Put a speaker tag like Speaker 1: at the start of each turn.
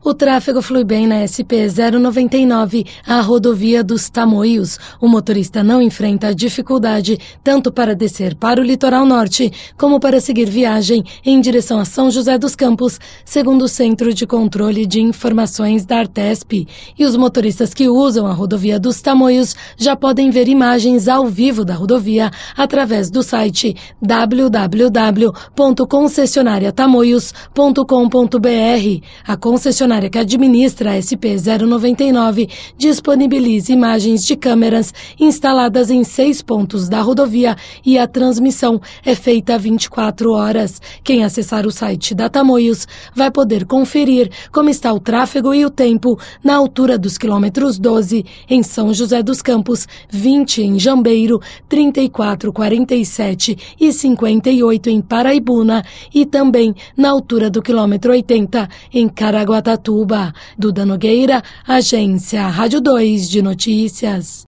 Speaker 1: O tráfego flui bem na SP-099, a rodovia dos Tamoios. O motorista não enfrenta dificuldade tanto para descer para o litoral norte, como para seguir viagem em direção a São José dos Campos, segundo o Centro de Controle de Informações da Artesp. E os motoristas que usam a rodovia dos Tamoios já podem ver imagens ao vivo da rodovia através do site www.concessionariatamoios.com.br. A concessionária que administra a SP-099 disponibiliza imagens de câmeras instaladas em 6 pontos da rodovia e a transmissão é feita 24 horas. Quem acessar o site da Tamoios vai poder conferir como está o tráfego e o tempo na altura dos quilômetros 12 em São José dos Campos, 20 em Jambeiro, 34, 47 e 58 em Paraibuna e também na altura do quilômetro 80 em Caraguatatuba. Duda Nogueira, Agência Rádio 2 de Notícias.